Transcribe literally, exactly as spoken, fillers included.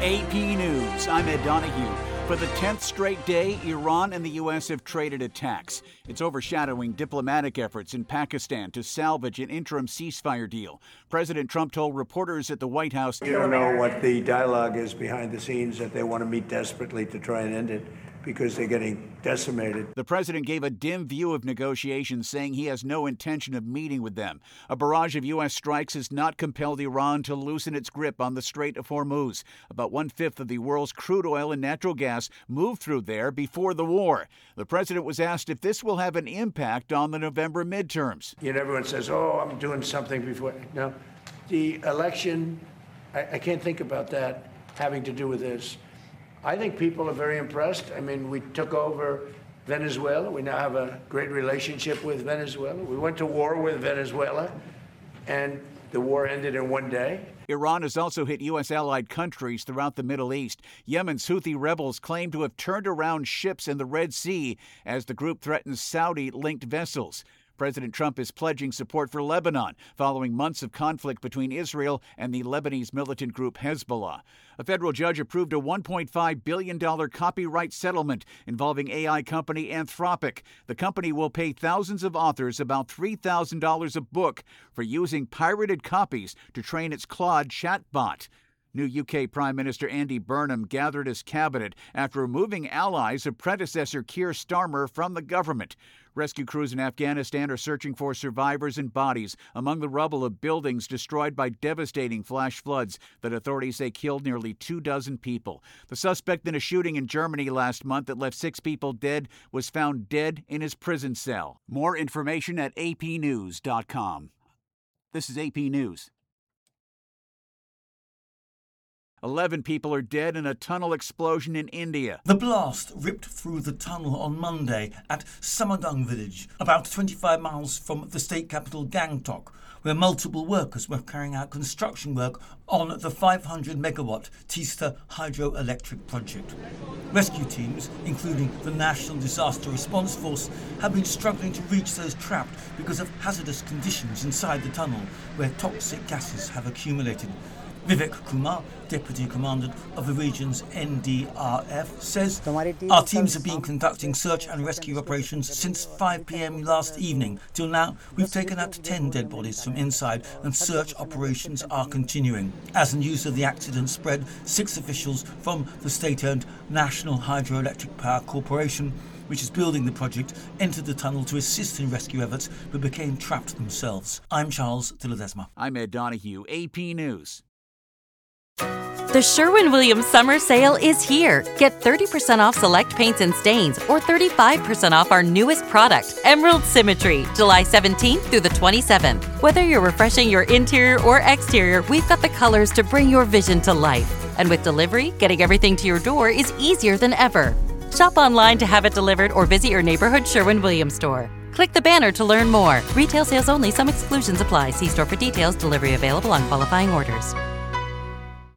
A P News, I'm Ed Donahue. For the tenth straight day, Iran and the U S have traded attacks. It's overshadowing diplomatic efforts in Pakistan to salvage an interim ceasefire deal. President Trump told reporters at the White House, "You don't know what the dialogue is behind the scenes, that they want to meet desperately to try and end it because they're getting decimated." The president gave a dim view of negotiations, saying he has no intention of meeting with them. A barrage of U S strikes has not compelled Iran to loosen its grip on the Strait of Hormuz. About one-fifth of the world's crude oil and natural gas moved through there before the war. The president was asked if this will have an impact on the November midterms. You know, everyone says, oh, I'm doing something before. No, the election, I, I can't think about that having to do with this. I think people are very impressed. I mean, we took over Venezuela. We now have a great relationship with Venezuela. We went to war with Venezuela, and the war ended in one day. Iran has also hit U S allied countries throughout the Middle East. Yemen's Houthi rebels claim to have turned around ships in the Red Sea as the group threatens Saudi-linked vessels. President Trump is pledging support for Lebanon following months of conflict between Israel and the Lebanese militant group Hezbollah. A federal judge approved a one point five billion dollars copyright settlement involving A I company Anthropic. The company will pay thousands of authors about three thousand dollars a book for using pirated copies to train its Claude chatbot. New U K Prime Minister Andy Burnham gathered his cabinet after removing allies of predecessor Keir Starmer from the government. Rescue crews in Afghanistan are searching for survivors and bodies among the rubble of buildings destroyed by devastating flash floods that authorities say killed nearly two dozen people. The suspect in a shooting in Germany last month that left six people dead was found dead in his prison cell. More information at A P news dot com. This is A P News. Eleven people are dead in a tunnel explosion in India. The blast ripped through the tunnel on Monday at Samadang village, about twenty-five miles from the state capital Gangtok, where multiple workers were carrying out construction work on the five hundred megawatt Teesta hydroelectric project. Rescue teams, including the National Disaster Response Force, have been struggling to reach those trapped because of hazardous conditions inside the tunnel, where toxic gases have accumulated. Vivek Kumar, Deputy Commandant of the region's N D R F, says, "Our teams have been conducting search and rescue operations since five p.m. last evening. Till now, we've taken out ten dead bodies from inside and search operations are continuing." As news of the accident spread, six officials from the state-owned National Hydroelectric Power Corporation, which is building the project, entered the tunnel to assist in rescue efforts but became trapped themselves. I'm Charles de Ledesma. I'm Ed Donahue, A P News. The Sherwin-Williams summer sale is here. Get thirty percent off select paints and stains or thirty-five percent off our newest product, Emerald Symmetry, July seventeenth through the twenty-seventh. Whether you're refreshing your interior or exterior, we've got the colors to bring your vision to life. And with delivery, getting everything to your door is easier than ever. Shop online to have it delivered or visit your neighborhood Sherwin-Williams store. Click the banner to learn more. Retail sales only. Some exclusions apply. See store for details. Delivery available on qualifying orders.